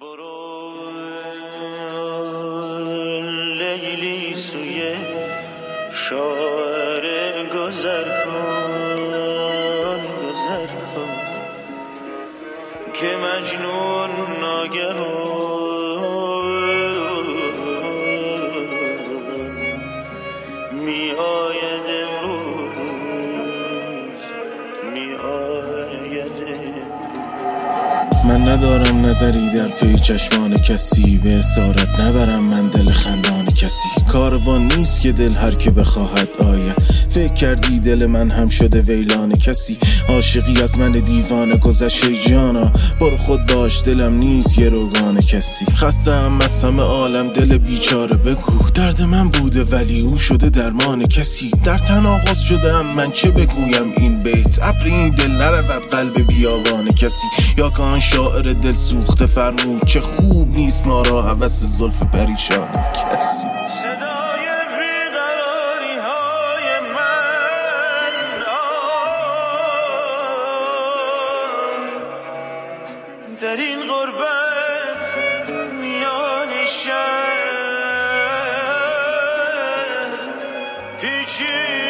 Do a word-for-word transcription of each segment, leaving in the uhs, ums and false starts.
برو لیلی سوی شاعر گذر کن گذر کن که مجنون ناگهان می آید امروز می آید. من ندارم نظری در پی چشمان کسی، به اسارت نبرم من دل خندان کسی. کاروان نیست که دل هر که بخواهد آید. فکر کردی دل من هم شده ویلان کسی؟ عاشقی از من دیوانه گذشته جانا، برو خود باش دلم نیست یه روگان کسی. خستم از همه عالم دل بیچاره بگو، درد من بوده ولی او شده درمان کسی. در تناقض شدم من چه بگویم این بیت، ابر این دل نرود قلب بیابان کسی. یا که آن شاعر دل سوخته فرمود چه خوب نیست ما را هوس زلف پریشان کسی. صدای بیقراری های من در این غربت میان شهر پیچید.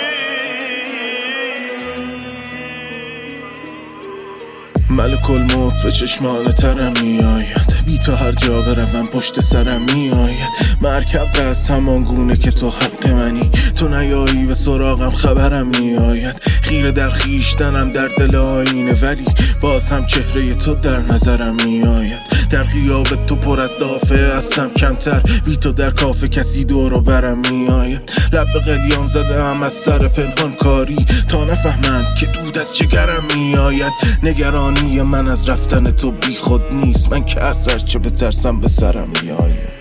ملک الموت به چشمان ترم می آید، بی تو هر جا بروم پشت سرم می آید. مرکب از همان گونه که تو حق منی، تو نیایی به سراغم خبرم می آید. خیره در خیشتنم در دل آینه ولی باز هم چهره تو در نظرم می آید. در غیاب تو پر از دافعه هستم کمتر، بی تو در کافه کسی دور و برم می آید. لب به قلیان زده هم از سر پنهان کاری تا نفهمند که دود از جگرم می آید. نگرانی من از رفتن تو بی خود نیست، من که هر سر چه بترسم به سرم می آید.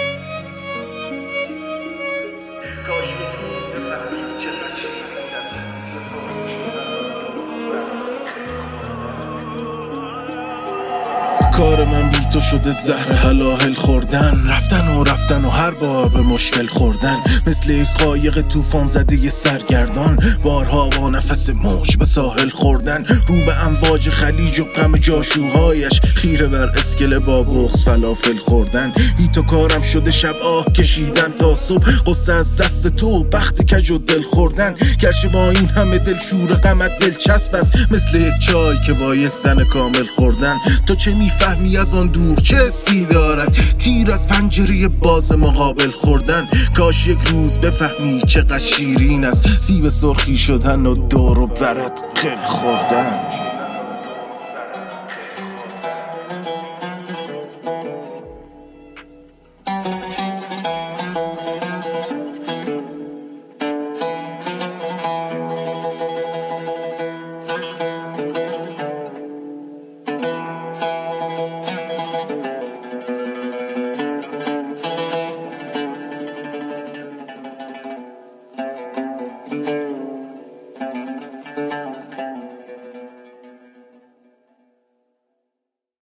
کار من بی تو شده زهر هلاهل خوردن، رفتن و رفتن و هر بار به مشکل خوردن. مثل یک قایق طوفان زده ی سرگردان، بارها با نفس موج به ساحل خوردن. رو به امواج خلیج و غم جاشوهایش، خیره بر اسکله با بغض فلافل خوردن. بی تو کارم شده شب آه کشیدن تا صبح، قصه از دست تو بخت کج و دل خوردن. گرچه با این همه دل شور غمت دلچسب است، مثل یک چای که با یک زن کامل خوردن. تو چه میفهمی از آن دور چه حسی دارد، تیر از پنجره باز مقابل خوردن. کاش یک روز بفهمی چقدر شیرین است، سیب سرخی شدن و دور و برت قل خوردن.